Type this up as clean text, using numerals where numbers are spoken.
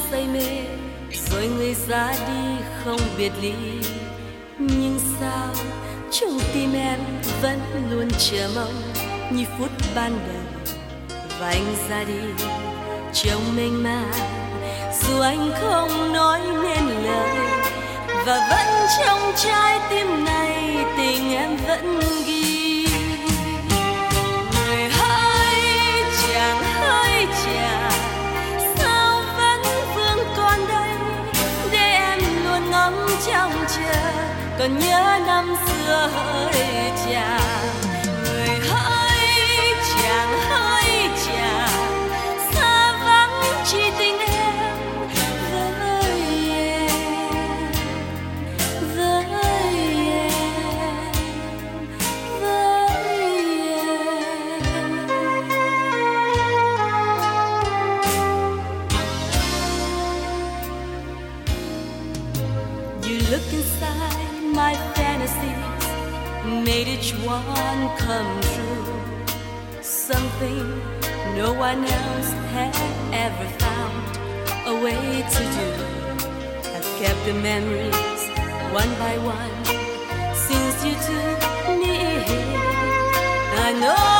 say mê, rồi người ra đi không biệt ly. Nhưng sao trong tim em vẫn luôn chờ mong như phút ban đầu và anh ra đi trong mênh mang, dù anh không nói nên lời, và vẫn trong trái tim này tình em vẫn ghi. Người hỡi chàng hỡi chàng, sao vẫn vương còn đây để em luôn ngóng trông chờ, còn nhớ năm xưa hỡi chàng. Người hỡi chàng hỡi chàng, xa vắng chỉ tình em với em, với em, với em. You look inside my fantasies, made each one come true. Something no one else had ever found a way to do. I've kept the memories one by one since you took me here. I know